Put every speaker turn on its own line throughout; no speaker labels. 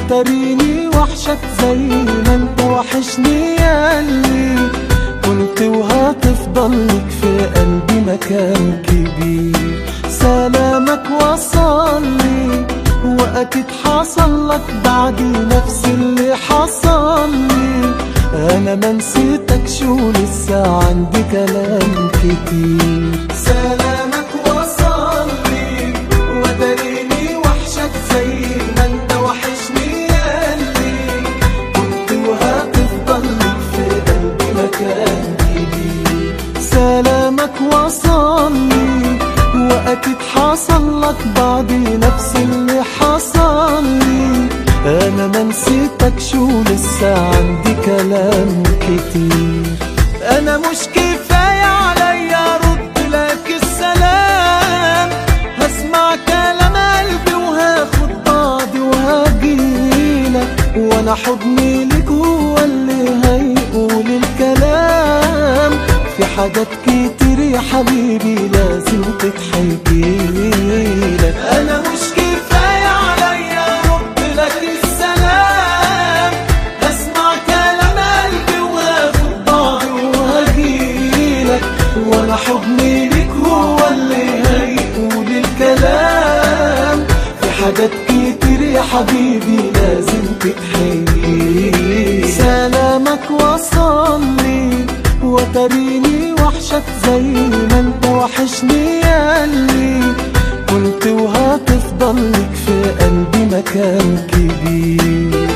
وتريني وحشك زي ما انت وحشني ياللي كنت وهتفضل لك في قلبي مكان كبير. سلامك وصلي واكيد حصل لك بعدي نفس اللي حصل لي. انا ما نسيتك شو لسه عندي كلام كتير. سلامك وصلي وتريني وحشك زي ما انت وحشني ياللي كنت وهتفضل لك في قلبي مكان كبير. سلامك وصلي واكيد حصل لك بعدي نفس اللي حصل لي. انا ما نسيتك شو لسه عندي كلام كتير. انا مش كفاية عليا ارد لك السلام، هسمع كلام قلبي وهاخد بعضي وهجيلك، وانا حضني لك هو اللي هيقول الكلام. في حاجات كتير يا حبيبي لازم تتحكيلك. انا مش كفاية عليا ارد لك السلام، هسمع كلام قلبي وهاخد بعضي وهجيلك، وانا حضني لك هو اللي هيقول الكلام. في حاجات كتير يا حبيبي لازم تتحكيلك. سلامك وصلي وتريني وحشك زي ما انت وحشني ياللي كنت وهتفضل لك في قلبي مكان كبير.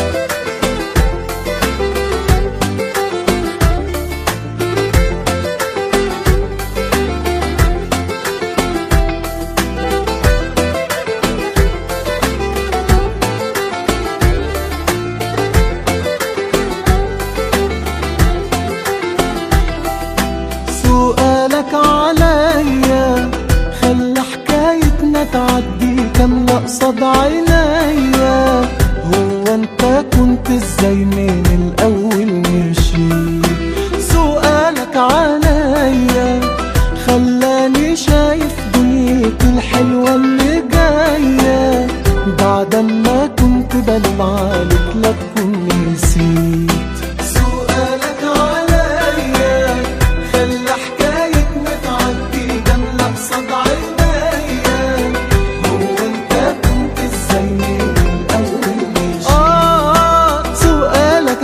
سؤالك عليا خلى حكايتنا تعدي كاملة قصاد عينيا. هو انت كنت ازاي من الاول مشيت؟ سؤالك عليا خلاني شايف دنيتي الحلوة اللي جاية. بعد ما كنت بلمعلك لا تكون نسيت. سؤالك عليا خلى حكايتنا تعدي كاملة قصاد عينيا. هو انت كنت ازاي من الاول مشيت؟ سؤالك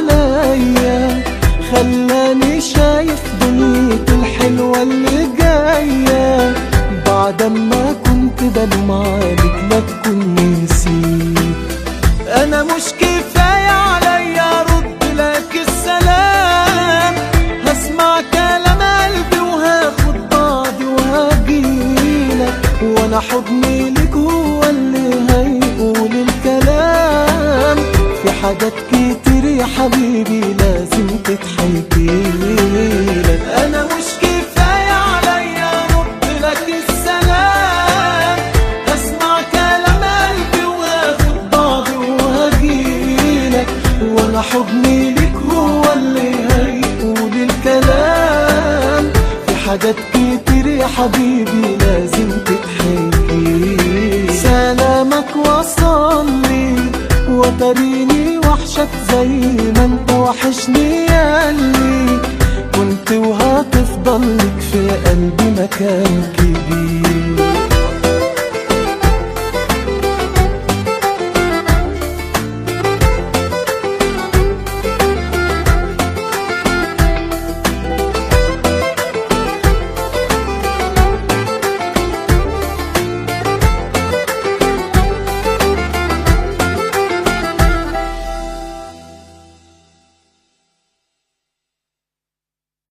عليا خلاني شايف دنيتي الحلوة اللي جاية. بعد ما كنت بلمعلك لا تكون نسيت. انا مش كفاية عليا ارد لك السلام، هسمع كلام قلبي وهاخد بعضي وهجيلك، وانا حضني لك هو اللي هيقول الكلام. في حاجات كتير يا حبيبي لازم تتحكيلك. انا مش كفاية عليا ارد لك السلام، هسمع كلام قلبي وهاخد بعضي وهجيلك، وانا حضني لك هو اللي هيقول الكلام. في حاجات كتير يا حبيبي لازم تتحكيلك. سلامك وصلي وتريني وحشك زي ما انت وحشني ياللي كنت وهتفضل لك في قلبي مكان كبير.